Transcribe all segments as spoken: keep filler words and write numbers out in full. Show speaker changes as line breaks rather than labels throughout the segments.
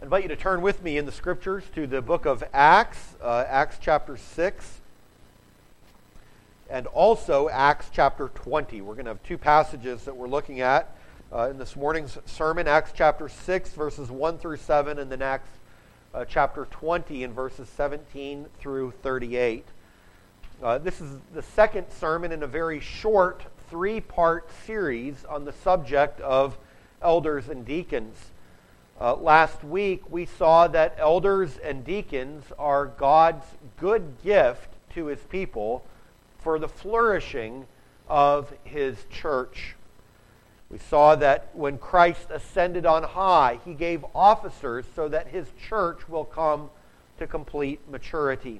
I invite you to turn with me in the Scriptures to the book of Acts, uh, Acts chapter six, and also Acts chapter twenty. We're going to have two passages that we're looking at uh, in this morning's sermon, Acts chapter six, verses one through seven, and then Acts uh, chapter twenty in verses seventeen through thirty-eight. Uh, this is the second sermon in a very short three-part series on the subject of elders and deacons. Uh, last week, we saw that elders and deacons are God's good gift to His people for the flourishing of His church. We saw that when Christ ascended on high, He gave officers so that His church will come to complete maturity.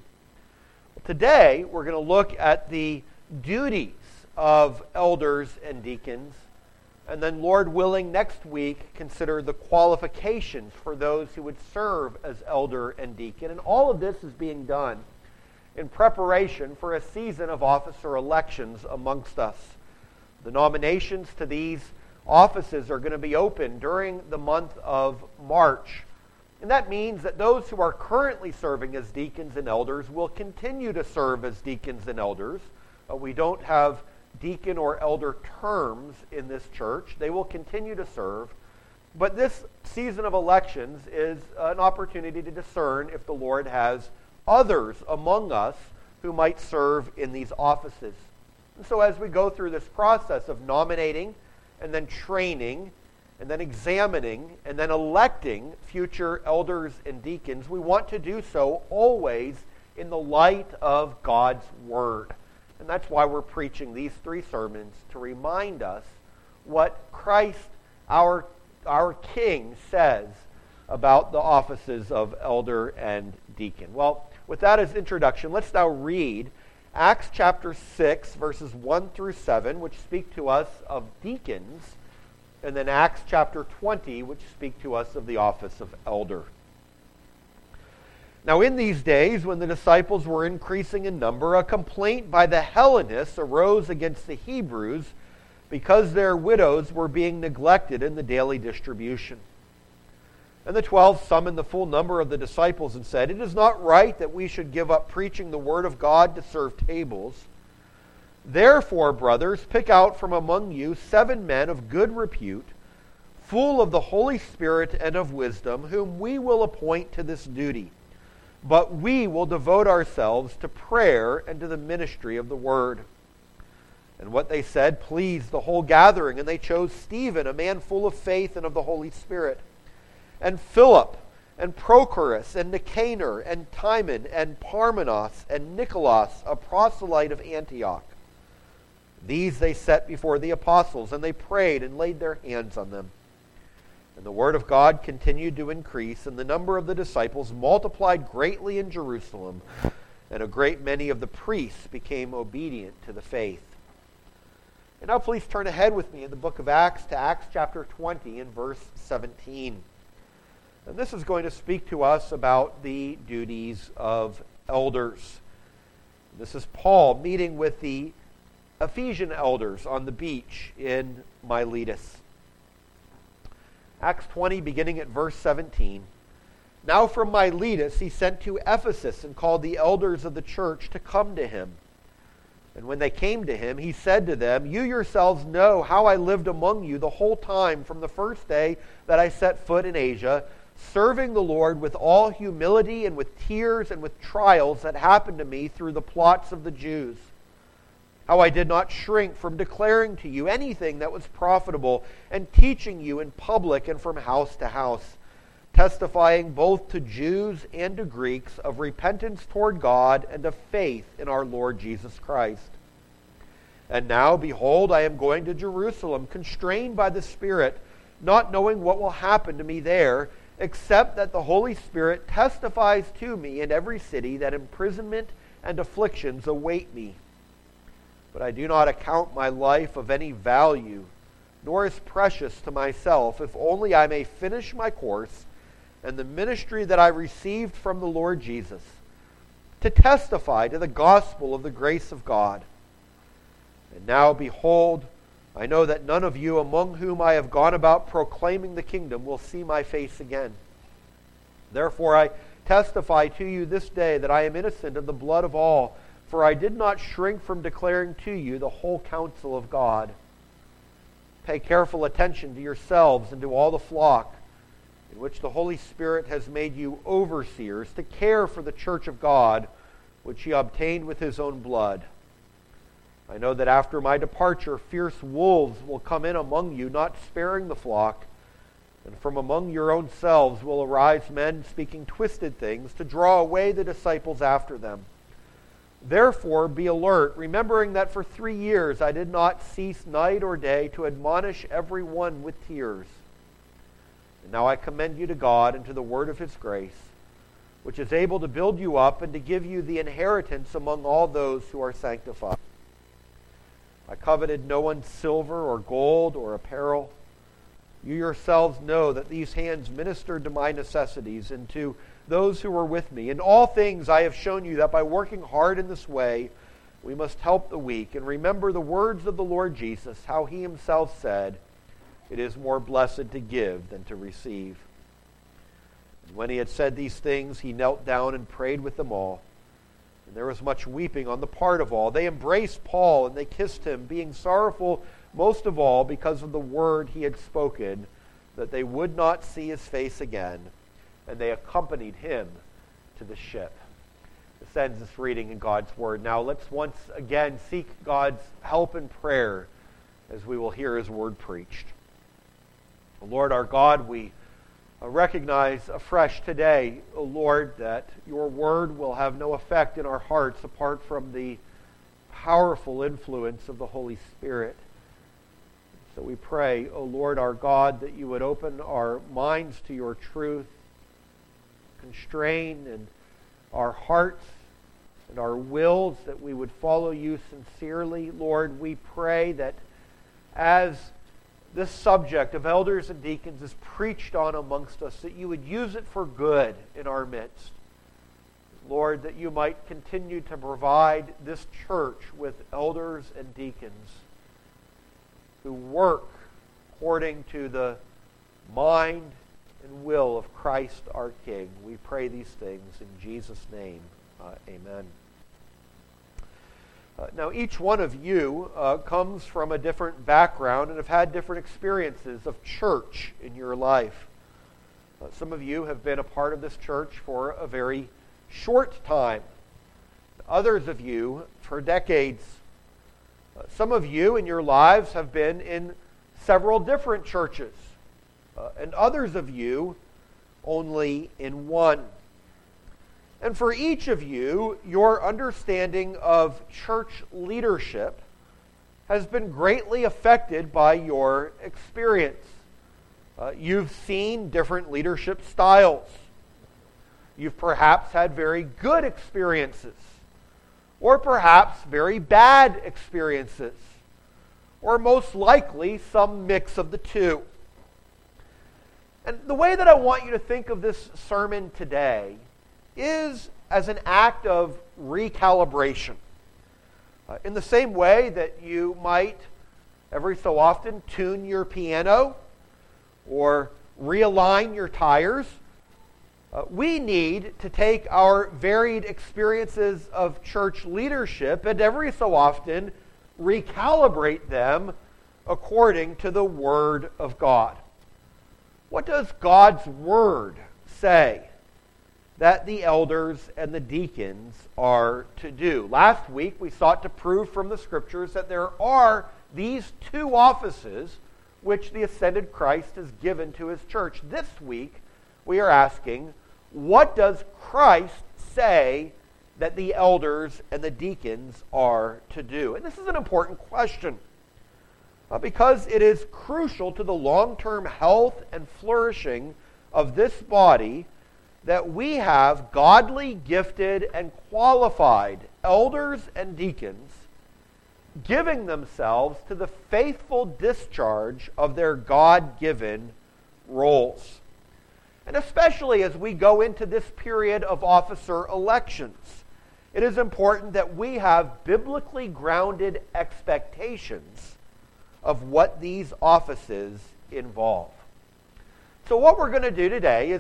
Today, we're going to look at the duties of elders and deacons. And then, Lord willing, next week, consider the qualifications for those who would serve as elder and deacon. And all of this is being done in preparation for a season of officer elections amongst us. The nominations to these offices are going to be open during the month of March. And that means that those who are currently serving as deacons and elders will continue to serve as deacons and elders. Uh, we don't have deacon or elder terms in this church. They will continue to serve. But this season of elections is an opportunity to discern if the Lord has others among us who might serve in these offices. And so as we go through this process of nominating and then training and then examining and then electing future elders and deacons, we want to do so always in the light of God's Word. And that's why we're preaching these three sermons, to remind us what Christ, our, our King, says about the offices of elder and deacon. Well, with that as introduction, let's now read Acts chapter six, verses one through seven, which speak to us of deacons, and then Acts chapter twenty, which speak to us of the office of elder. Now in these days, when the disciples were increasing in number, a complaint by the Hellenists arose against the Hebrews because their widows were being neglected in the daily distribution. And the twelve summoned the full number of the disciples and said, "It is not right that we should give up preaching the word of God to serve tables. Therefore, brothers, pick out from among you seven men of good repute, full of the Holy Spirit and of wisdom, whom we will appoint to this duty. But we will devote ourselves to prayer and to the ministry of the word." And what they said pleased the whole gathering, and they chose Stephen, a man full of faith and of the Holy Spirit, and Philip, and Prochorus, and Nicanor, and Timon, and Parmenas, and Nicholas, a proselyte of Antioch. These they set before the apostles, and they prayed and laid their hands on them. And the word of God continued to increase, and the number of the disciples multiplied greatly in Jerusalem, and a great many of the priests became obedient to the faith. And now please turn ahead with me in the book of Acts to Acts chapter twenty and verse seventeen. And this is going to speak to us about the duties of elders. This is Paul meeting with the Ephesian elders on the beach in Miletus. Acts twenty, beginning at verse seventeen. Now from Miletus he sent to Ephesus and called the elders of the church to come to him. And when they came to him, he said to them, "You yourselves know how I lived among you the whole time from the first day that I set foot in Asia, serving the Lord with all humility and with tears and with trials that happened to me through the plots of the Jews. How I did not shrink from declaring to you anything that was profitable and teaching you in public and from house to house, testifying both to Jews and to Greeks of repentance toward God and of faith in our Lord Jesus Christ. And now, behold, I am going to Jerusalem, constrained by the Spirit, not knowing what will happen to me there, except that the Holy Spirit testifies to me in every city that imprisonment and afflictions await me. But I do not account my life of any value, nor as precious to myself, if only I may finish my course and the ministry that I received from the Lord Jesus, to testify to the gospel of the grace of God. And now, behold, I know that none of you among whom I have gone about proclaiming the kingdom will see my face again. Therefore I testify to you this day that I am innocent of the blood of all, for I did not shrink from declaring to you the whole counsel of God. Pay careful attention to yourselves and to all the flock, in which the Holy Spirit has made you overseers, to care for the church of God, which he obtained with his own blood. I know that after my departure, fierce wolves will come in among you, not sparing the flock. And from among your own selves will arise men speaking twisted things to draw away the disciples after them. Therefore be alert, remembering that for three years I did not cease night or day to admonish every one with tears. And now I commend you to God and to the word of his grace, which is able to build you up and to give you the inheritance among all those who are sanctified. I coveted no one's silver or gold or apparel. You yourselves know that these hands ministered to my necessities and to those who were with me. In all things I have shown you that by working hard in this way, we must help the weak. And remember the words of the Lord Jesus, how he himself said, "It is more blessed to give than to receive." And when he had said these things, he knelt down and prayed with them all. And there was much weeping on the part of all. They embraced Paul and they kissed him, being sorrowful most of all because of the word he had spoken, that they would not see his face again. And they accompanied him to the ship. This ends this reading in God's word. Now let's once again seek God's help in prayer as we will hear his word preached. Lord our God, we recognize afresh today, O Lord, that your word will have no effect in our hearts apart from the powerful influence of the Holy Spirit. So we pray, O Lord our God, that you would open our minds to your truth, constrain and our hearts and our wills, that we would follow you sincerely. Lord, we pray that as this subject of elders and deacons is preached on amongst us, that you would use it for good in our midst. Lord, that you might continue to provide this church with elders and deacons who work according to the mind and will of Christ our King. We pray these things in Jesus' name. Uh, amen. Uh, now, each one of you uh, comes from a different background and have had different experiences of church in your life. Uh, some of you have been a part of this church for a very short time. Others of you for decades. Uh, some of you in your lives have been in several different churches. Uh, and others of you only in one. And for each of you, your understanding of church leadership has been greatly affected by your experience. Uh, you've seen different leadership styles. You've perhaps had very good experiences, or perhaps very bad experiences, or most likely some mix of the two. And the way that I want you to think of this sermon today is as an act of recalibration. Uh, in the same way that you might every so often tune your piano or realign your tires, uh, we need to take our varied experiences of church leadership and every so often recalibrate them according to the Word of God. What does God's Word say that the elders and the deacons are to do? Last week we sought to prove from the Scriptures that there are these two offices which the ascended Christ has given to his church. This week we are asking, what does Christ say that the elders and the deacons are to do? And this is an important question. Uh, because it is crucial to the long-term health and flourishing of this body that we have godly, gifted, and qualified elders and deacons giving themselves to the faithful discharge of their God-given roles. And especially as we go into this period of officer elections, it is important that we have biblically grounded expectations of what these offices involve. So what we're going to do today is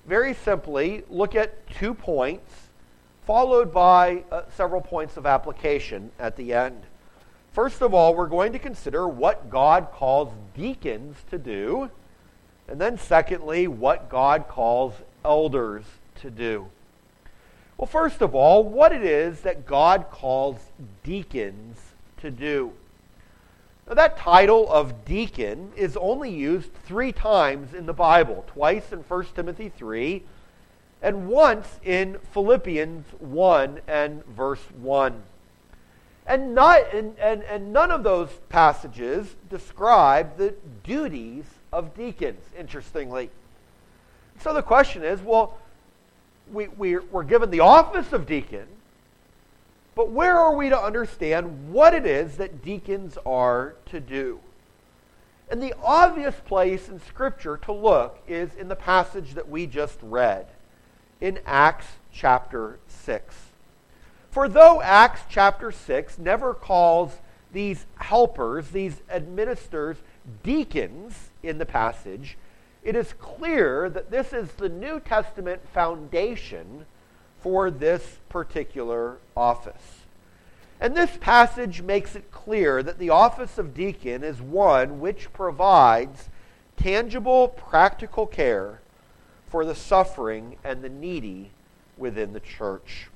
very simply look at two points, followed by uh, several points of application at the end. First of all, we're going to consider what God calls deacons to do, and then secondly, what God calls elders to do. Well, first of all, what it is that God calls deacons to do. Now, that title of deacon is only used three times in the Bible, twice in First Timothy three, and once in Philippians one and verse one. And, not, and, and, and none of those passages describe the duties of deacons, interestingly. So the question is, well, we, we, we're given the office of deacon, but where are we to understand what it is that deacons are to do? And the obvious place in Scripture to look is in the passage that we just read, in Acts chapter six. For though Acts chapter six never calls these helpers, these administrators, deacons in the passage, it is clear that this is the New Testament foundation for this particular office. And this passage makes it clear that the office of deacon is one which provides tangible, practical care for the suffering and the needy within the church.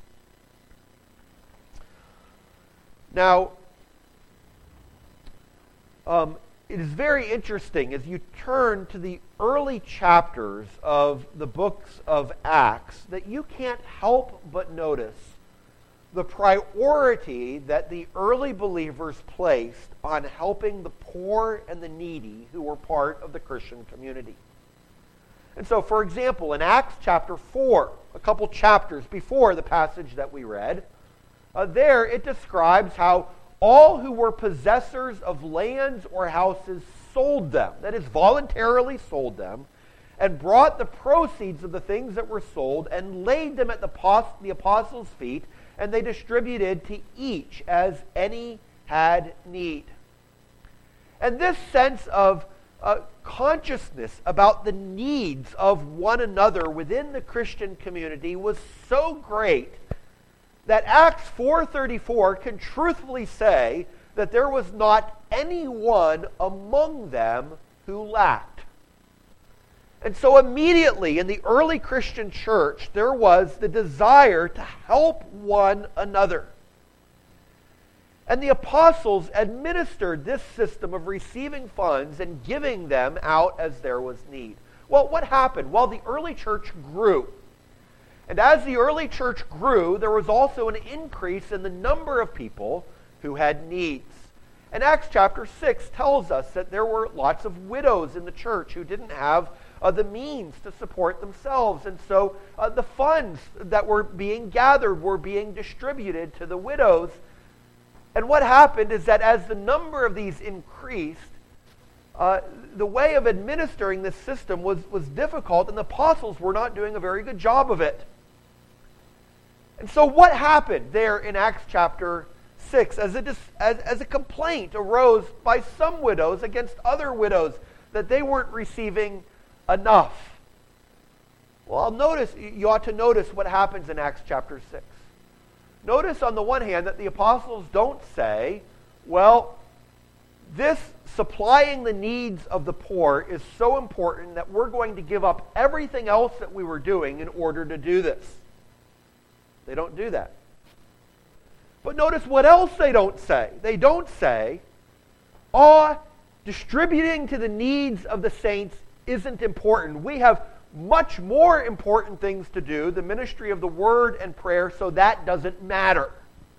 Now, um, it is very interesting as you turn to the early chapters of the books of Acts that you can't help but notice the priority that the early believers placed on helping the poor and the needy who were part of the Christian community. And so, for example, in Acts chapter four, a couple chapters before the passage that we read, uh, there it describes how all who were possessors of lands or houses sold them, that is, voluntarily sold them, and brought the proceeds of the things that were sold and laid them at the, pos- the apostles' feet, and they distributed to each as any had need. And this sense of uh, consciousness about the needs of one another within the Christian community was so great that Acts four thirty-four can truthfully say that there was not anyone among them who lacked. And so immediately in the early Christian church, there was the desire to help one another. And the apostles administered this system of receiving funds and giving them out as there was need. Well, what happened? Well, the early church grew. And as the early church grew, there was also an increase in the number of people who had needs. And Acts chapter six tells us that there were lots of widows in the church who didn't have uh, the means to support themselves. And so uh, the funds that were being gathered were being distributed to the widows. And what happened is that as the number of these increased, uh, the way of administering this system was, was difficult, and the apostles were not doing a very good job of it. And so what happened there in Acts chapter six as a, as, as a complaint arose by some widows against other widows that they weren't receiving enough? Well, I'll notice, you ought to notice what happens in Acts chapter six. Notice on the one hand that the apostles don't say, well, this supplying the needs of the poor is so important that we're going to give up everything else that we were doing in order to do this. They don't do that. But notice what else they don't say. They don't say, oh, distributing to the needs of the saints isn't important. We have much more important things to do, the ministry of the word and prayer, so that doesn't matter.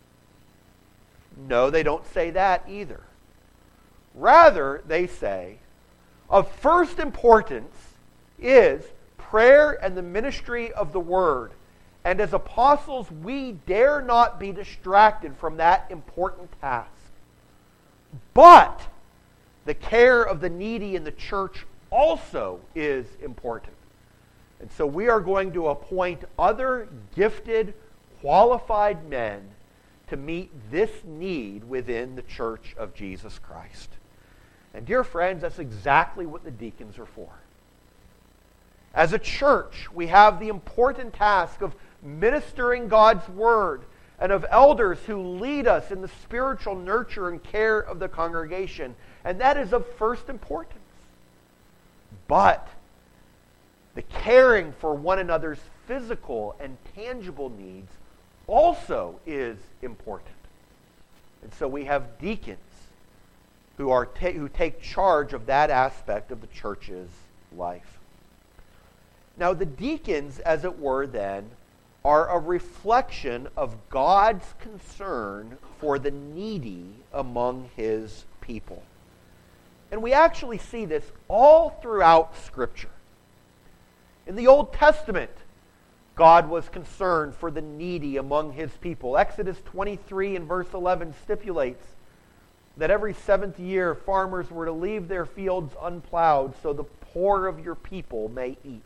No, they don't say that either. Rather, they say, of first importance is prayer and the ministry of the word. And as apostles, we dare not be distracted from that important task. But the care of the needy in the church also is important. And so we are going to appoint other gifted, qualified men to meet this need within the church of Jesus Christ. And dear friends, that's exactly what the deacons are for. As a church, we have the important task of ministering God's Word and of elders who lead us in the spiritual nurture and care of the congregation. And that is of first importance. But the caring for one another's physical and tangible needs also is important. And so we have deacons who are ta- who take charge of that aspect of the church's life. Now, the deacons, as it were, then, are a reflection of God's concern for the needy among His people. And we actually see this all throughout Scripture. In the Old Testament, God was concerned for the needy among His people. Exodus twenty-three and verse eleven stipulates that every seventh year farmers were to leave their fields unplowed so the poor of your people may eat.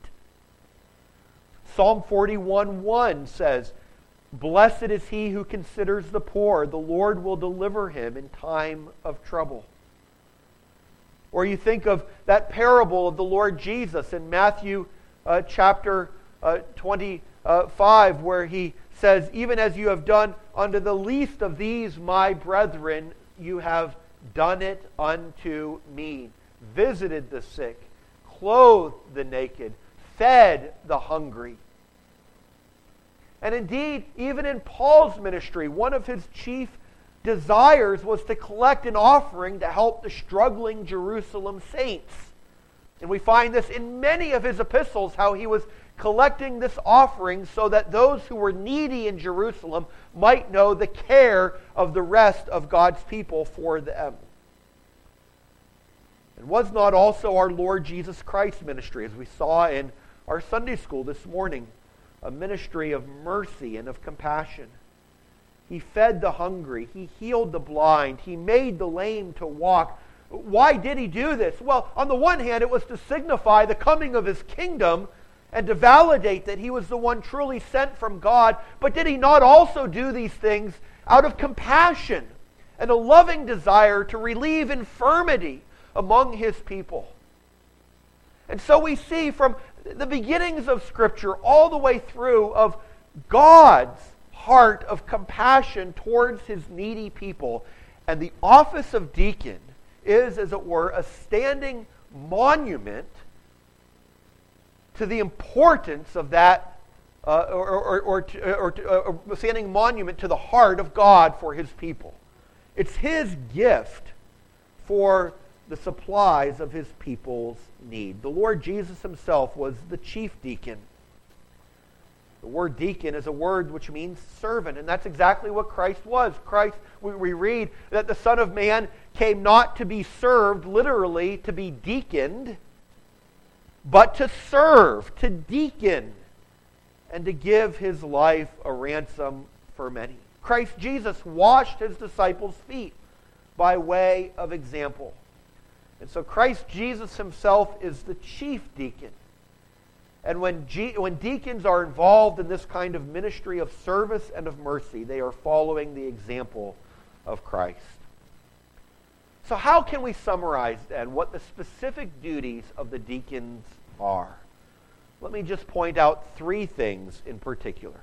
Psalm forty-one one says, "Blessed is he who considers the poor. The Lord will deliver him in time of trouble." Or you think of that parable of the Lord Jesus in Matthew uh, chapter uh, twenty-five, where He says, "Even as you have done unto the least of these my brethren, you have done it unto me. Visited the sick, clothed the naked, fed the hungry." And indeed, even in Paul's ministry, one of his chief desires was to collect an offering to help the struggling Jerusalem saints. And we find this in many of his epistles, how he was collecting this offering so that those who were needy in Jerusalem might know the care of the rest of God's people for them. And was not also our Lord Jesus Christ's ministry, as we saw in our Sunday school this morning, a ministry of mercy and of compassion? He fed the hungry. He healed the blind. He made the lame to walk. Why did He do this? Well, on the one hand, it was to signify the coming of His kingdom and to validate that He was the one truly sent from God. But did He not also do these things out of compassion and a loving desire to relieve infirmity among His people? And so we see from the beginnings of Scripture all the way through of God's heart of compassion towards His needy people. And the office of deacon is, as it were, a standing monument to the importance of that, uh, or, or, or, or, or a standing monument to the heart of God for His people. It's His gift for the supplies of His people's need. The Lord Jesus Himself was the chief deacon. The word deacon is a word which means servant, and that's exactly what Christ was. Christ, we, we read that the Son of Man came not to be served, literally to be deaconed, but to serve, to deacon, and to give His life a ransom for many. Christ Jesus washed His disciples' feet by way of example. And so Christ Jesus Himself is the chief deacon. And when, G- when deacons are involved in this kind of ministry of service and of mercy, they are following the example of Christ. So how can we summarize then what the specific duties of the deacons are? Let me just point out three things in particular.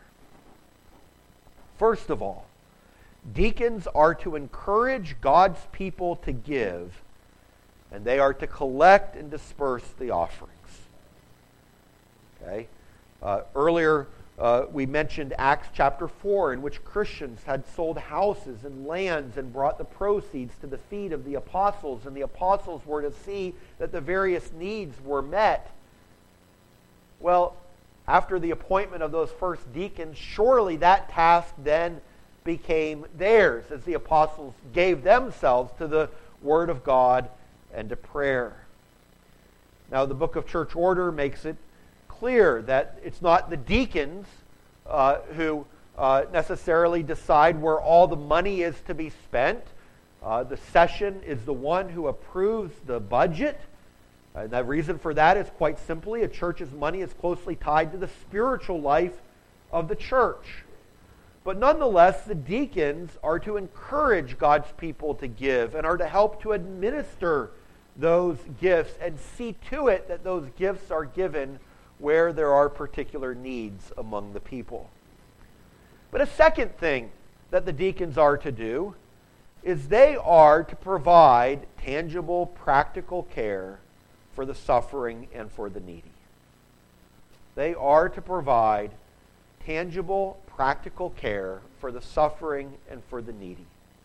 First of all, deacons are to encourage God's people to give, and they are to collect and disperse the offerings. Okay. Uh, earlier, uh, we mentioned Acts chapter four, in which Christians had sold houses and lands and brought the proceeds to the feet of the apostles, and the apostles were to see that the various needs were met. Well, after the appointment of those first deacons, surely that task then became theirs, as the apostles gave themselves to the Word of God and to prayer. Now, the book of Church Order makes it clear that it's not the deacons uh, who uh, necessarily decide where all the money is to be spent. Uh, the session is the one who approves the budget. And the reason for that is quite simply a church's money is closely tied to the spiritual life of the church. But nonetheless, the deacons are to encourage God's people to give and are to help to administer those gifts and see to it that those gifts are given where there are particular needs among the people. But a second thing that the deacons are to do is they are to provide tangible, practical care for the suffering and for the needy. They are to provide tangible, practical care for the suffering and for the needy.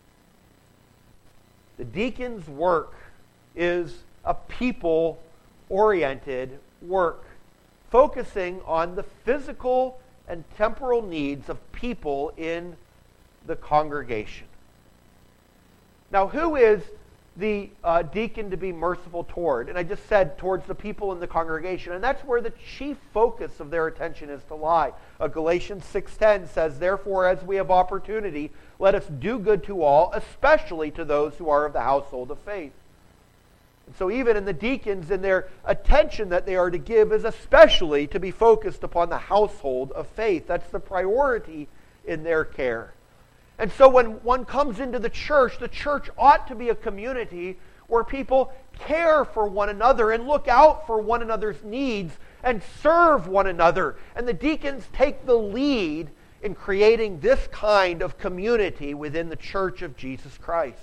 The deacon's work is a people-oriented work, focusing on the physical and temporal needs of people in the congregation. Now, who is the uh, deacon to be merciful toward? And I just said towards the people in the congregation, and that's where the chief focus of their attention is to lie. Uh, Galatians six ten says, "Therefore, as we have opportunity, let us do good to all, especially to those who are of the household of faith." And so even in the deacons, in their attention that they are to give is especially to be focused upon the household of faith. That's the priority in their care. And so when one comes into the church, the church ought to be a community where people care for one another and look out for one another's needs and serve one another. And the deacons take the lead in creating this kind of community within the church of Jesus Christ.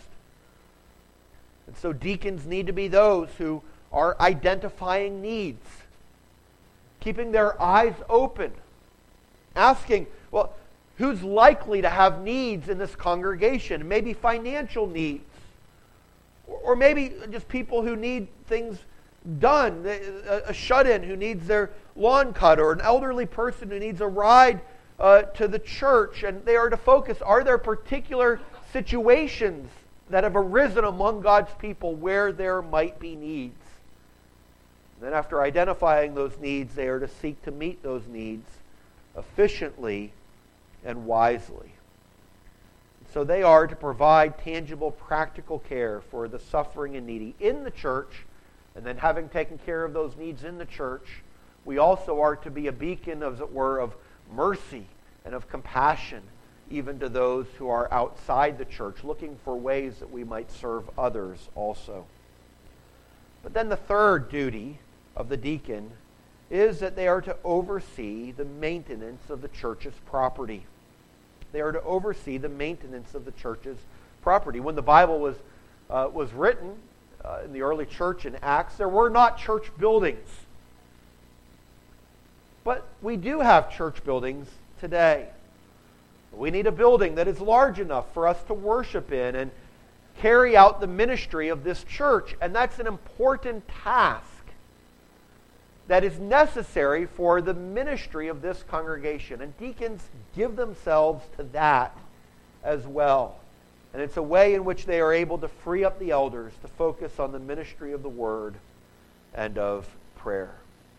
And so deacons need to be those who are identifying needs, keeping their eyes open, asking, well, who's likely to have needs in this congregation? Maybe financial needs. Or maybe just people who need things done. A shut-in who needs their lawn cut, or an elderly person who needs a ride uh, to the church. And they are to focus, are there particular situations that have arisen among God's people where there might be needs? And then after identifying those needs, they are to seek to meet those needs efficiently and wisely. So they are to provide tangible, practical care for the suffering and needy in the church, and then having taken care of those needs in the church, we also are to be a beacon, as it were, of mercy and of compassion, even to those who are outside the church, looking for ways that we might serve others also. But then the third duty of the deacon is that they are to oversee the maintenance of the church's property. They are to oversee the maintenance of the church's property. When the Bible was uh, was written uh, in the early church in Acts, there were not church buildings. But we do have church buildings today. We need a building that is large enough for us to worship in and carry out the ministry of this church. And that's an important task that is necessary for the ministry of this congregation. And deacons give themselves to that as well. And it's a way in which they are able to free up the elders to focus on the ministry of the Word and of prayer.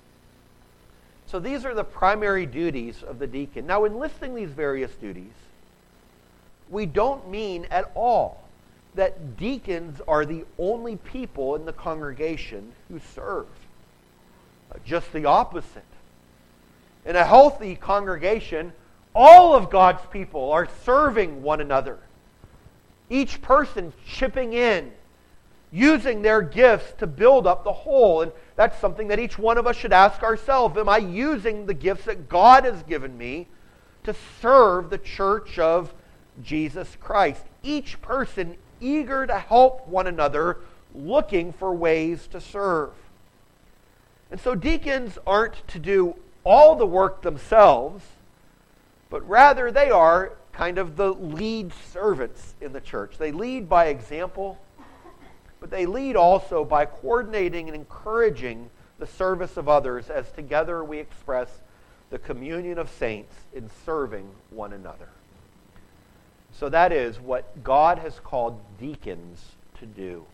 So these are the primary duties of the deacon. Now, in listing these various duties, we don't mean at all that deacons are the only people in the congregation who serve. Just the opposite. In a healthy congregation, all of God's people are serving one another. Each person chipping in, using their gifts to build up the whole. And that's something that each one of us should ask ourselves. Am I using the gifts that God has given me to serve the church of Jesus Christ? Each person eager to help one another, looking for ways to serve. And so deacons aren't to do all the work themselves, but rather they are kind of the lead servants in the church. They lead by example, but they lead also by coordinating and encouraging the service of others as together we express the communion of saints in serving one another. So that is what God has called deacons to do.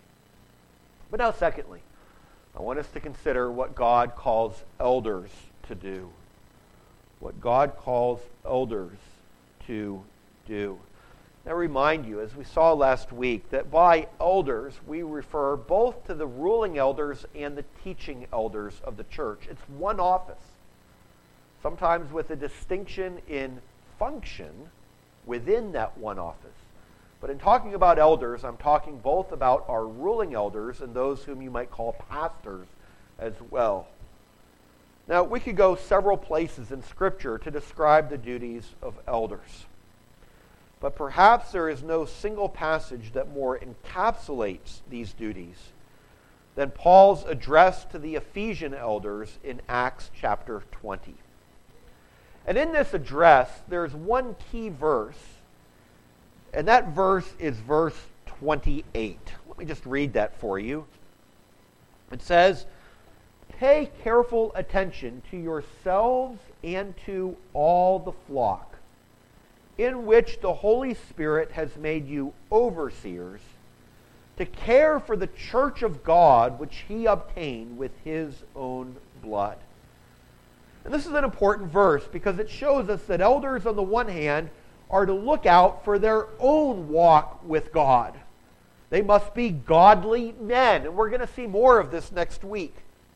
But now secondly, I want us to consider what God calls elders to do. What God calls elders to do. Now, remind you, as we saw last week, that by elders we refer both to the ruling elders and the teaching elders of the church. It's one office, sometimes with a distinction in function within that one office. But in talking about elders, I'm talking both about our ruling elders and those whom you might call pastors as well. Now, we could go several places in Scripture to describe the duties of elders. But perhaps there is no single passage that more encapsulates these duties than Paul's address to the Ephesian elders in Acts chapter twenty. And in this address, there's one key verse, and that verse is verse twenty-eight. Let me just read that for you. It says, "Pay careful attention to yourselves and to all the flock, in which the Holy Spirit has made you overseers, to care for the church of God, which he obtained with his own blood." And this is an important verse because it shows us that elders, on the one hand, are to look out for their own walk with God. They must be godly men, and we're going to see more of this next week.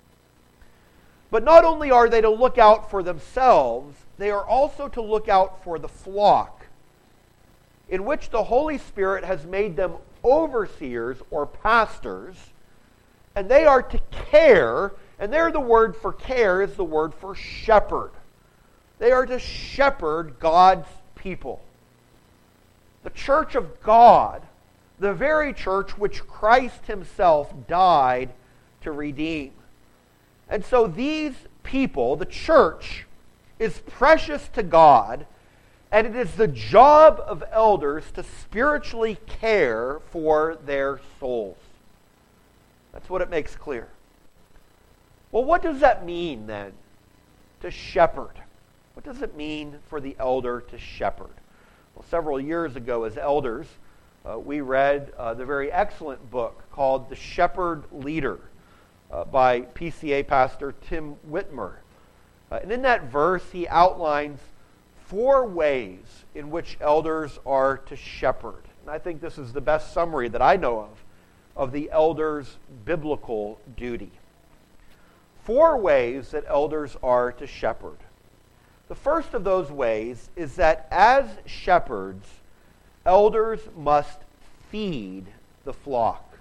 But not only are they to look out for themselves, they are also to look out for the flock, in which the Holy Spirit has made them overseers or pastors, and they are to care, and there the word for care is the word for shepherd. They are to shepherd God's people. The church of God, the very church which Christ himself died to redeem. And so these people, the church, is precious to God, and it is the job of elders to spiritually care for their souls. That's what it makes clear. Well, what does that mean then, to shepherd? What does it mean for the elder to shepherd? Well, several years ago as elders, uh, we read uh, the very excellent book called The Shepherd Leader uh, by P C A pastor Tim Whitmer. Uh, and in that verse, he outlines four ways in which elders are to shepherd. And I think this is the best summary that I know of of the elder's biblical duty. Four ways that elders are to shepherd. The first of those ways is that as shepherds, elders must feed the flock.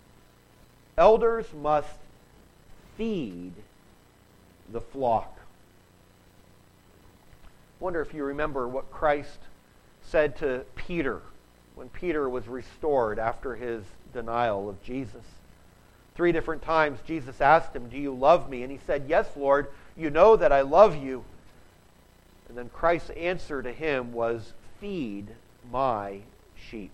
Elders must feed the flock. I wonder if you remember what Christ said to Peter when Peter was restored after his denial of Jesus. Three different times Jesus asked him, "Do you love me?" And he said, "Yes, Lord, you know that I love you." And then Christ's answer to him was, "Feed my sheep."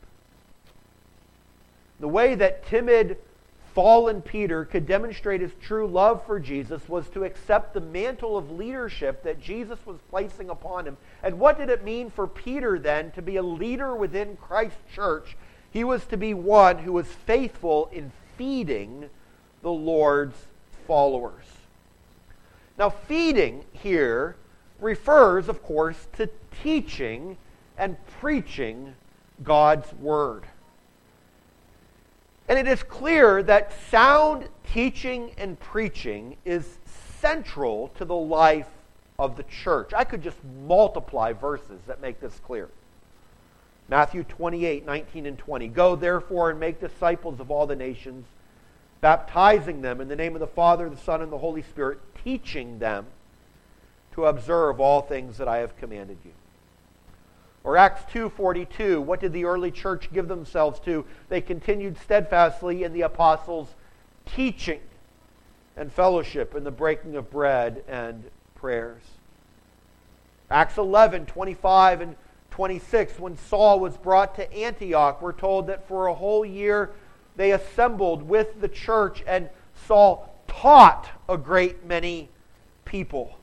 The way that timid, fallen Peter could demonstrate his true love for Jesus was to accept the mantle of leadership that Jesus was placing upon him. And what did it mean for Peter then to be a leader within Christ's church? He was to be one who was faithful in feeding the Lord's followers. Now, feeding here refers, of course, to teaching and preaching God's Word. And it is clear that sound teaching and preaching is central to the life of the church. I could just multiply verses that make this clear. Matthew twenty-eight, nineteen and twenty. "Go therefore and make disciples of all the nations, baptizing them in the name of the Father, the Son, and the Holy Spirit, teaching them to observe all things that I have commanded you." Or Acts two forty-two, what did the early church give themselves to? They continued steadfastly in the apostles' teaching and fellowship and the breaking of bread and prayers. Acts eleven twenty-five and twenty-six, when Saul was brought to Antioch, we're told that for a whole year they assembled with the church and Saul taught a great many people.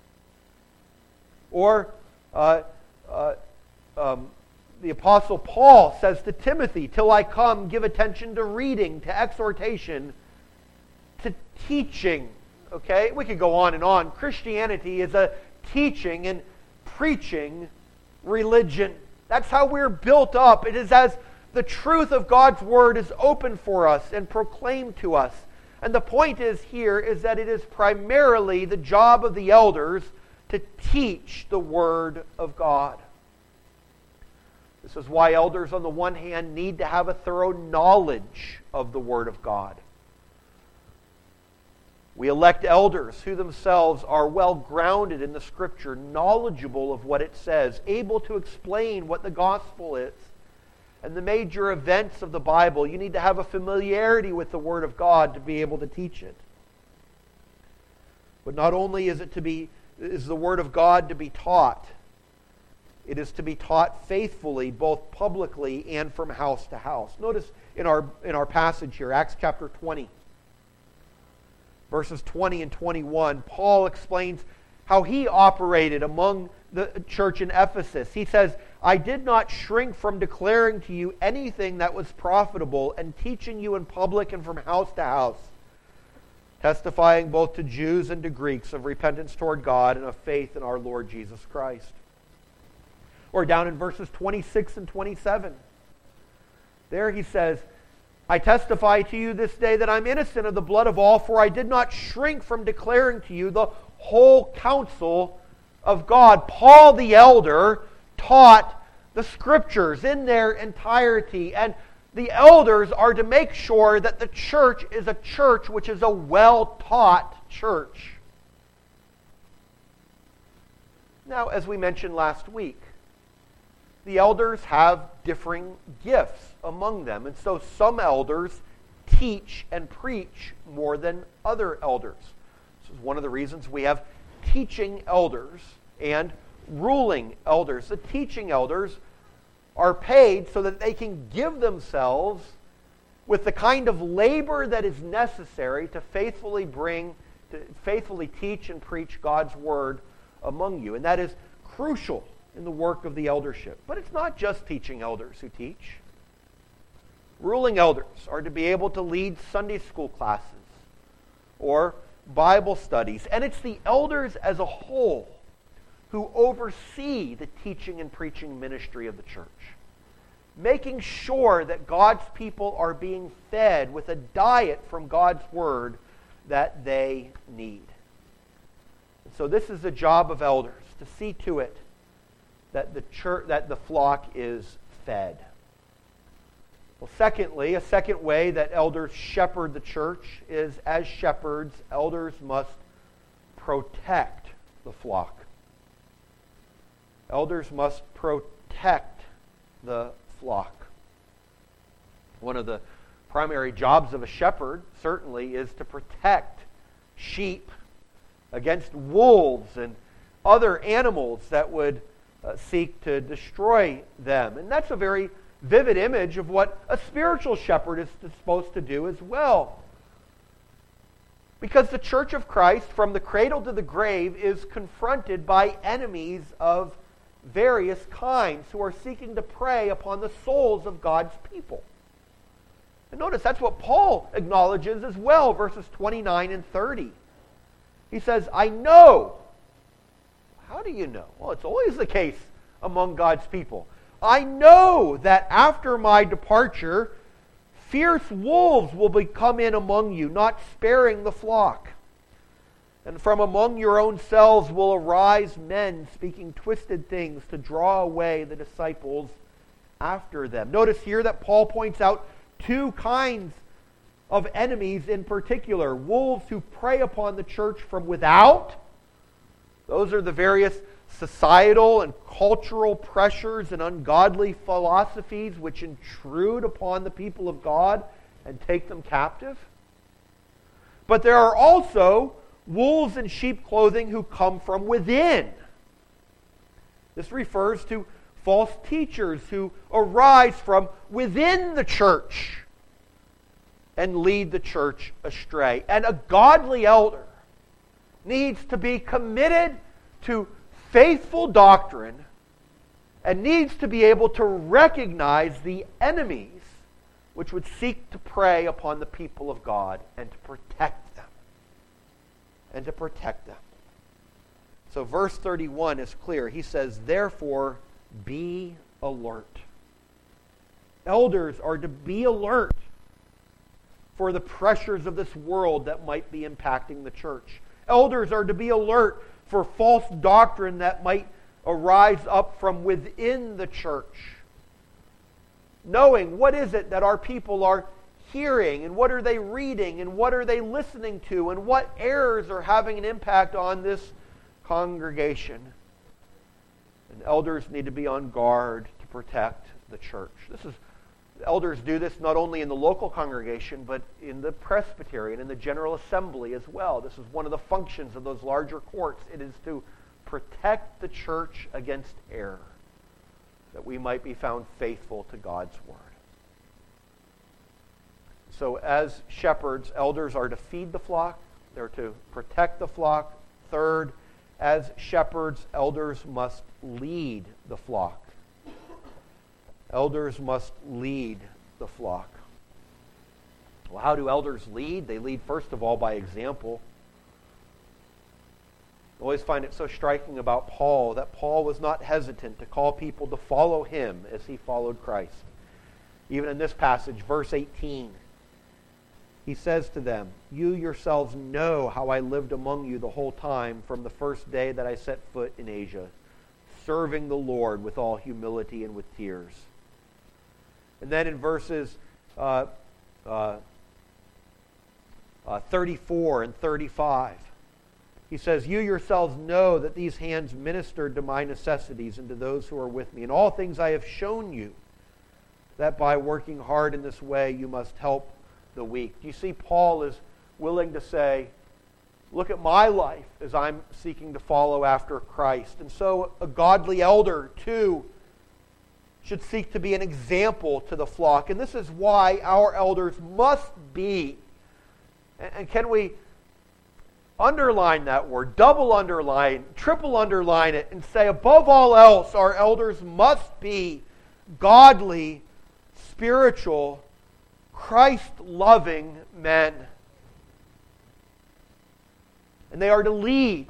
Or uh, uh, um, the Apostle Paul says to Timothy, "Till I come, give attention to reading, to exhortation, to teaching." Okay, we could go on and on. Christianity is a teaching and preaching religion. That's how we're built up. It is as the truth of God's Word is open for us and proclaimed to us. And the point is here is that it is primarily the job of the elders to teach the Word of God. This is why elders, on the one hand, need to have a thorough knowledge of the Word of God. We elect elders who themselves are well grounded in the Scripture, knowledgeable of what it says, able to explain what the gospel is and the major events of the Bible. You need to have a familiarity with the Word of God to be able to teach it. But not only is it to be is the Word of God to be taught, it is to be taught faithfully, both publicly and from house to house. Notice in our in our passage here, Acts chapter twenty. Verses twenty and twenty-one, Paul explains how he operated among the church in Ephesus. He says, I did not shrink from declaring to you anything that was profitable and teaching you in public and from house to house, testifying both to Jews and to Greeks of repentance toward God and of faith in our Lord Jesus Christ. Or down in verses twenty-six and twenty-seven. There he says, I testify to you this day that I'm innocent of the blood of all, for I did not shrink from declaring to you the whole counsel of God. Paul the elder taught the Scriptures in their entirety, and the elders are to make sure that the church is a church which is a well-taught church. Now, as we mentioned last week, the elders have differing gifts among them. And so some elders teach and preach more than other elders. This is one of the reasons we have teaching elders and ruling elders. The teaching elders are paid so that they can give themselves with the kind of labor that is necessary to faithfully bring, to faithfully teach and preach God's Word among you. And that is crucial in the work of the eldership. But it's not just teaching elders who teach. Ruling elders are to be able to lead Sunday school classes or Bible studies. And it's the elders as a whole who oversee the teaching and preaching ministry of the church, making sure that God's people are being fed with a diet from God's Word that they need. And so this is the job of elders, to see to it that the church, that the flock is fed. Well, secondly, a second way that elders shepherd the church is, as shepherds, elders must protect the flock. Elders must protect the flock. One of the primary jobs of a shepherd, certainly, is to protect sheep against wolves and other animals that would uh, seek to destroy them. And that's a very vivid image of what a spiritual shepherd is supposed to do as well. Because the Church of Christ, from the cradle to the grave, is confronted by enemies of various kinds who are seeking to prey upon the souls of God's people. And notice that's what Paul acknowledges as well, verses twenty-nine and thirty. He says, I know. How do you know? Well, it's always the case among God's people. I know that after my departure, fierce wolves will be come in among you, not sparing the flock. And from among your own selves will arise men speaking twisted things to draw away the disciples after them. Notice here that Paul points out two kinds of enemies in particular. Wolves who prey upon the church from without. Those are the various societal and cultural pressures and ungodly philosophies which intrude upon the people of God and take them captive. But there are also wolves in sheep clothing who come from within. This refers to false teachers who arise from within the church and lead the church astray. And a godly elder needs to be committed to faithful doctrine and needs to be able to recognize the enemies which would seek to prey upon the people of God and to protect them. And to protect them. So verse thirty-one is clear. He says, therefore, be alert. Elders are to be alert for the pressures of this world that might be impacting the church. Elders are to be alert for false doctrine that might arise up from within the church. Knowing what is it that our people are hearing, and what are they reading, and what are they listening to, and what errors are having an impact on this congregation. And elders need to be on guard to protect the church. This is Elders do this not only in the local congregation, but in the presbytery and in the General Assembly as well. This is one of the functions of those larger courts. It is to protect the church against error, that we might be found faithful to God's word. So as shepherds, elders are to feed the flock. They're to protect the flock. Third, as shepherds, elders must lead the flock. Elders must lead the flock. Well, how do elders lead? They lead, first of all, by example. I always find it so striking about Paul that Paul was not hesitant to call people to follow him as he followed Christ. Even in this passage, verse eighteen, he says to them, "You yourselves know how I lived among you the whole time from the first day that I set foot in Asia, serving the Lord with all humility and with tears." And then in verses uh, uh, uh, thirty-four and thirty-five, he says, "You yourselves know that these hands ministered to my necessities and to those who are with me. In all things I have shown you that by working hard in this way you must help the weak." Do you see Paul is willing to say, look at my life as I'm seeking to follow after Christ. And so a godly elder, too, should seek to be an example to the flock. And this is why our elders must be, and can we underline that word, double underline, triple underline it, and say above all else, our elders must be godly, spiritual, Christ-loving men. And they are to lead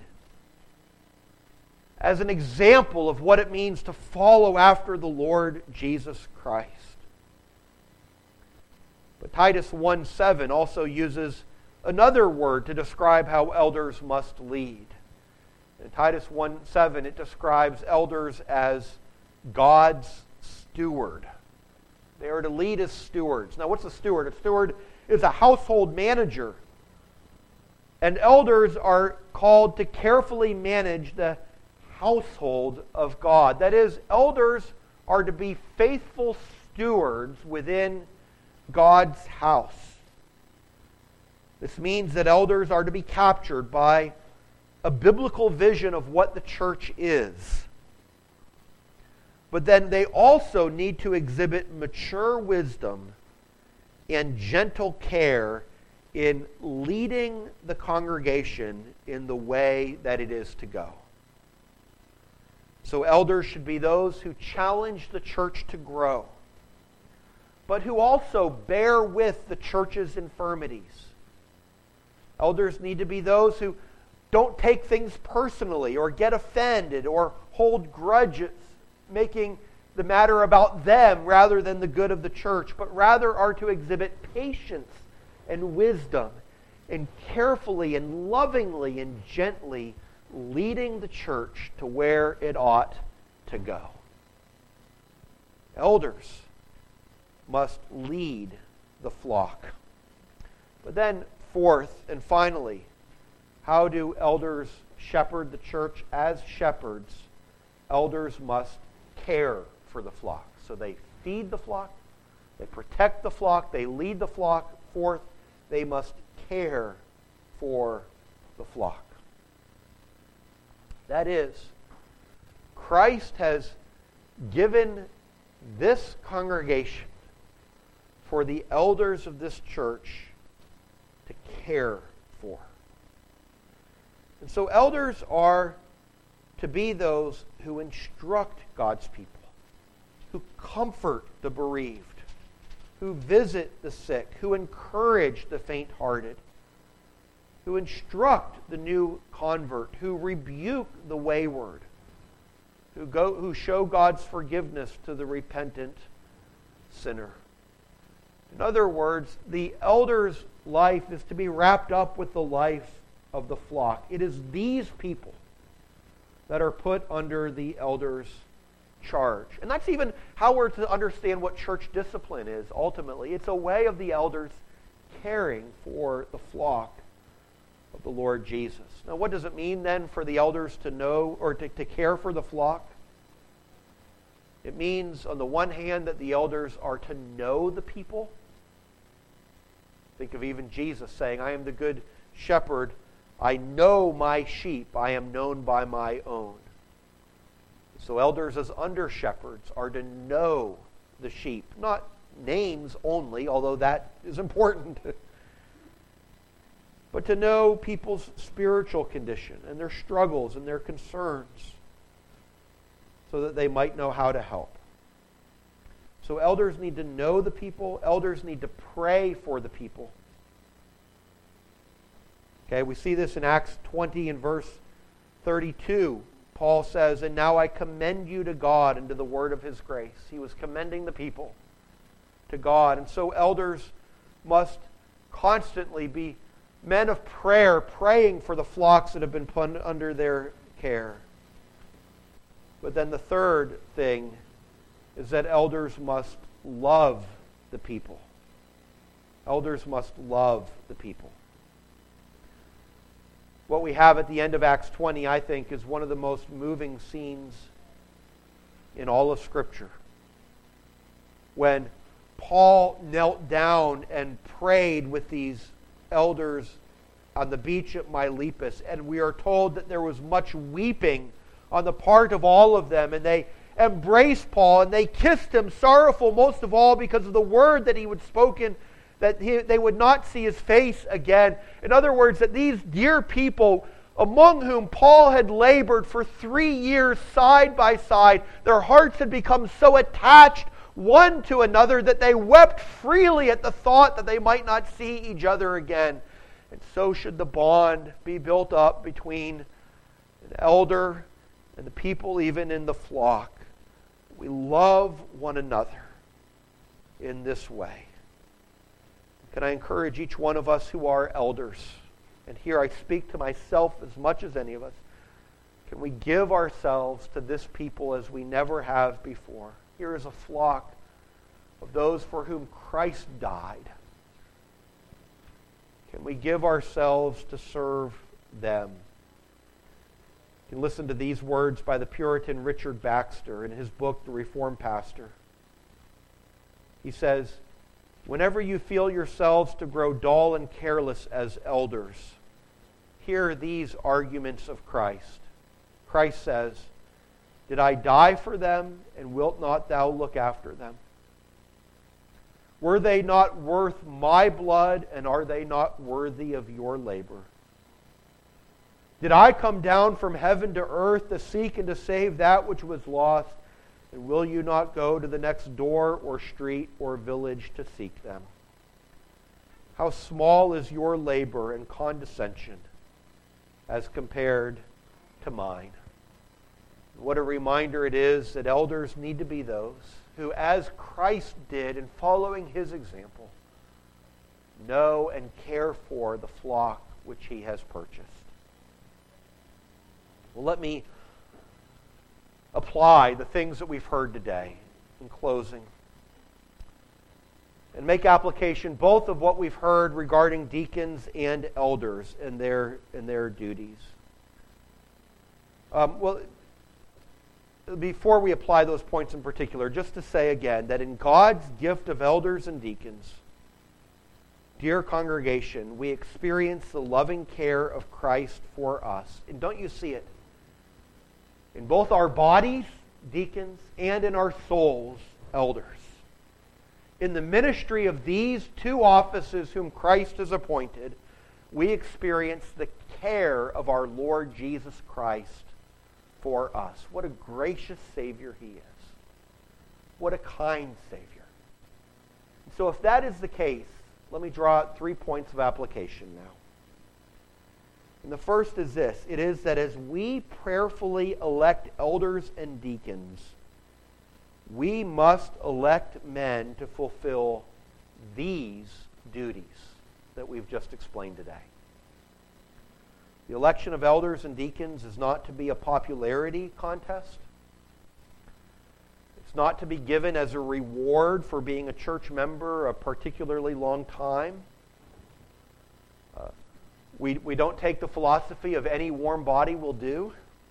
as an example of what it means to follow after the Lord Jesus Christ. But Titus one seven also uses another word to describe how elders must lead. In Titus one seven, it describes elders as God's steward. They are to lead as stewards. Now, what's a steward? A steward is a household manager. And elders are called to carefully manage the household of God. That is, elders are to be faithful stewards within God's house. This means that elders are to be captured by a biblical vision of what the church is. But then they also need to exhibit mature wisdom and gentle care in leading the congregation in the way that it is to go. So elders should be those who challenge the church to grow, but who also bear with the church's infirmities. Elders need to be those who don't take things personally or get offended or hold grudges, making the matter about them rather than the good of the church, but rather are to exhibit patience and wisdom and carefully and lovingly and gently leading the church to where it ought to go. Elders must lead the flock. But then, fourth and finally, how do elders shepherd the church? As shepherds, elders must care for the flock. So they feed the flock, they protect the flock, they lead the flock. Fourth, they must care for the flock. That is, Christ has given this congregation for the elders of this church to care for. And so elders are to be those who instruct God's people, who comfort the bereaved, who visit the sick, who encourage the faint-hearted, who instruct the new convert, who rebuke the wayward, who go, who show God's forgiveness to the repentant sinner. In other words, the elder's life is to be wrapped up with the life of the flock. It is these people that are put under the elder's charge. And that's even how we're to understand what church discipline is ultimately. It's a way of the elders caring for the flock of the Lord Jesus. Now, what does it mean then for the elders to know or to, to care for the flock? It means, on the one hand, that the elders are to know the people. Think of even Jesus saying, I am the good shepherd. I know my sheep. I am known by my own. So elders as under shepherds are to know the sheep. Not names only, although that is important. But to know people's spiritual condition and their struggles and their concerns so that they might know how to help. So elders need to know the people. Elders need to pray for the people. Okay, we see this in Acts twenty and verse thirty-two. Paul says, and now I commend you to God and to the word of his grace. He was commending the people to God. And so elders must constantly be men of prayer, praying for the flocks that have been put under their care. But then the third thing is that elders must love the people. Elders must love the people. What we have at the end of Acts twenty, I think, is one of the most moving scenes in all of Scripture. When Paul knelt down and prayed with these elders on the beach at Miletus, and we are told that there was much weeping on the part of all of them, and they embraced Paul and they kissed him, sorrowful most of all because of the word that he had spoken, that he, they would not see his face again. In other words, that these dear people, among whom Paul had labored for three years side by side, their hearts had become so attached one to another that they wept freely at the thought that they might not see each other again. And so should the bond be built up between an elder and the people even in the flock. We love one another in this way. Can I encourage each one of us who are elders, and here I speak to myself as much as any of us, can we give ourselves to this people as we never have before? Here is a flock of those for whom Christ died. Can we give ourselves to serve them? You can listen to these words by the Puritan Richard Baxter in his book, The Reformed Pastor. He says, whenever you feel yourselves to grow dull and careless as elders, hear these arguments of Christ. Christ says, did I die for them, and wilt not thou look after them? Were they not worth my blood, and are they not worthy of your labor? Did I come down from heaven to earth to seek and to save that which was lost? And will you not go to the next door or street or village to seek them? How small is your labor and condescension as compared to mine? What a reminder it is that elders need to be those who, as Christ did in following his example, know and care for the flock which he has purchased. Well, let me apply the things that we've heard today in closing and make application both of what we've heard regarding deacons and elders and their, and their duties. Um, well, before we apply those points in particular, just to say again that in God's gift of elders and deacons, dear congregation, we experience the loving care of Christ for us. And don't you see it? In both our bodies, deacons, and in our souls, elders. In the ministry of these two offices whom Christ has appointed, we experience the care of our Lord Jesus Christ for us. What a gracious Savior he is. What a kind Savior. So if that is the case, let me draw out three points of application now. And the first is this. It is that as we prayerfully elect elders and deacons, we must elect men to fulfill these duties that we've just explained today. The election of elders and deacons is not to be a popularity contest. It's not to be given as a reward for being a church member a particularly long time. Uh, we, we don't take the philosophy of any warm body will do.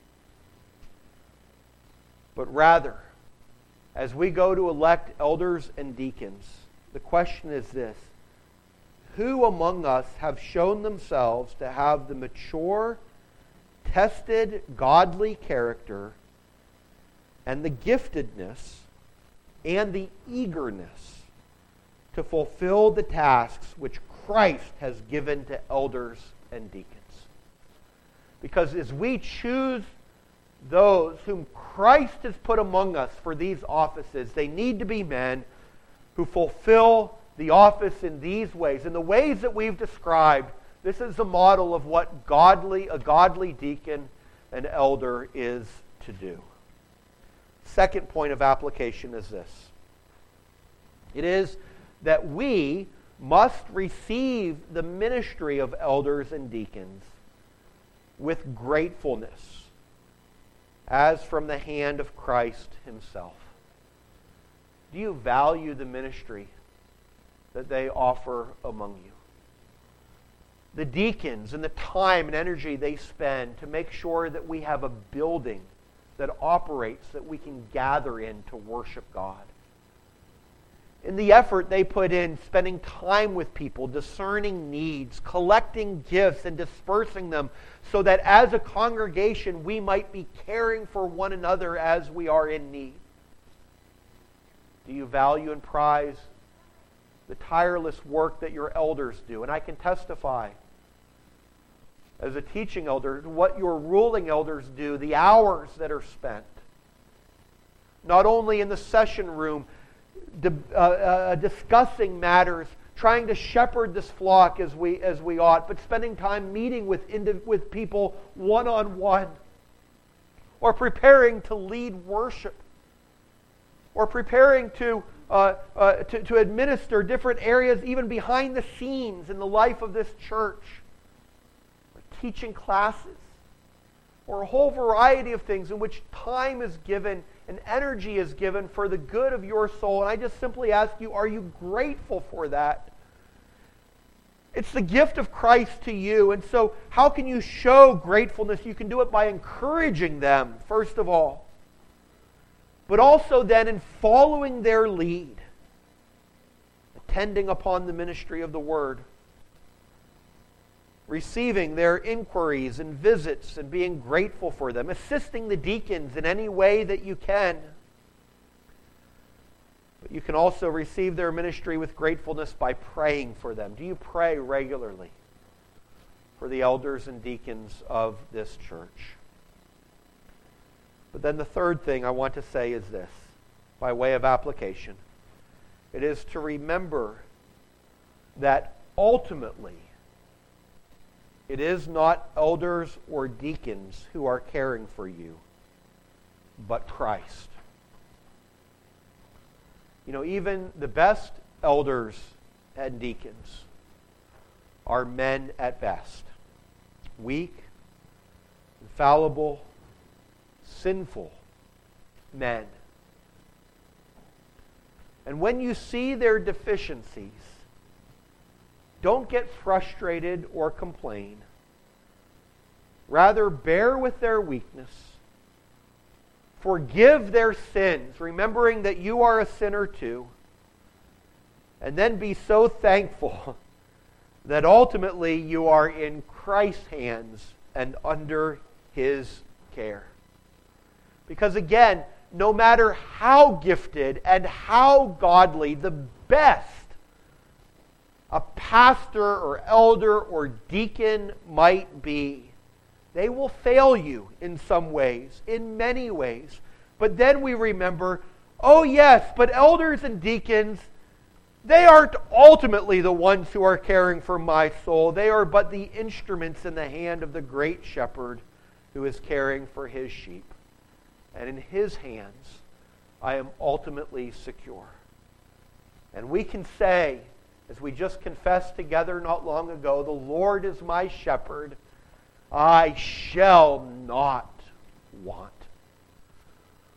But rather, as we go to elect elders and deacons, the question is this: who among us have shown themselves to have the mature, tested, godly character and the giftedness and the eagerness to fulfill the tasks which Christ has given to elders and deacons? Because as we choose those whom Christ has put among us for these offices, they need to be men who fulfill the office in these ways. In the ways that we've described, this is the model of what godly, a godly deacon and elder is to do. Second point of application is this. It is that we must receive the ministry of elders and deacons with gratefulness, as from the hand of Christ Himself. Do you value the ministry that they offer among you? The deacons and the time and energy they spend to make sure that we have a building that operates, that we can gather in to worship God. In the effort they put in spending time with people, discerning needs, collecting gifts and dispersing them so that as a congregation we might be caring for one another as we are in need. Do you value and prize the tireless work that your elders do? And I can testify as a teaching elder what your ruling elders do, the hours that are spent, not only in the session room, uh, uh, discussing matters, trying to shepherd this flock as we as we ought, but spending time meeting with indiv- with people one-on-one, or preparing to lead worship, or preparing to, uh, uh, to, to administer different areas even behind the scenes in the life of this church, or teaching classes, or a whole variety of things in which time is given and energy is given for the good of your soul. And I just simply ask you, are you grateful for that? It's the gift of Christ to you. And so how can you show gratefulness? You can do it by encouraging them, first of all. But also then in following their lead, attending upon the ministry of the Word, receiving their inquiries and visits and being grateful for them, assisting the deacons in any way that you can. But you can also receive their ministry with gratefulness by praying for them. Do you pray regularly for the elders and deacons of this church? But then the third thing I want to say is this, by way of application. It is to remember that ultimately it is not elders or deacons who are caring for you, but Christ. You know, even the best elders and deacons are men at best. Weak, infallible, sinful men. And when you see their deficiencies, don't get frustrated or complain. Rather, bear with their weakness. Forgive their sins, remembering that you are a sinner too. And then be so thankful that ultimately you are in Christ's hands and under His care. Because again, no matter how gifted and how godly the best a pastor or elder or deacon might be, they will fail you in some ways, in many ways. But then we remember, oh yes, but elders and deacons, they aren't ultimately the ones who are caring for my soul. They are but the instruments in the hand of the great shepherd who is caring for His sheep. And in His hands, I am ultimately secure. And we can say, as we just confessed together not long ago, the Lord is my shepherd, I shall not want.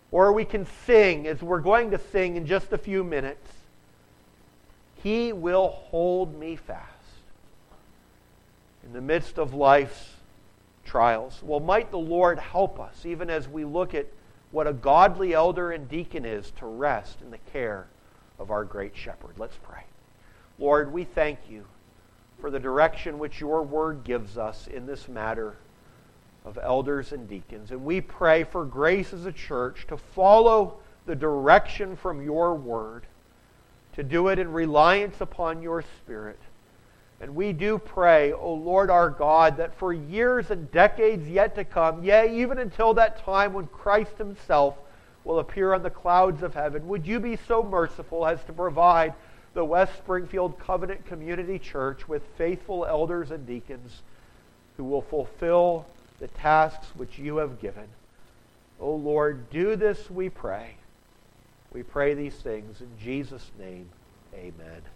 Or we can sing, as we're going to sing in just a few minutes, He will hold me fast in the midst of life's trials. Well, might the Lord help us, even as we look at what a godly elder and deacon is, to rest in the care of our great shepherd. Let's pray. Lord, we thank you for the direction which your word gives us in this matter of elders and deacons. And we pray for grace as a church to follow the direction from your word, to do it in reliance upon your Spirit. And we do pray, O Lord our God, that for years and decades yet to come, yea, even until that time when Christ himself will appear on the clouds of heaven, would you be so merciful as to provide the West Springfield Covenant Community Church with faithful elders and deacons who will fulfill the tasks which you have given. O Lord, do this, we pray. We pray these things in Jesus' name. Amen.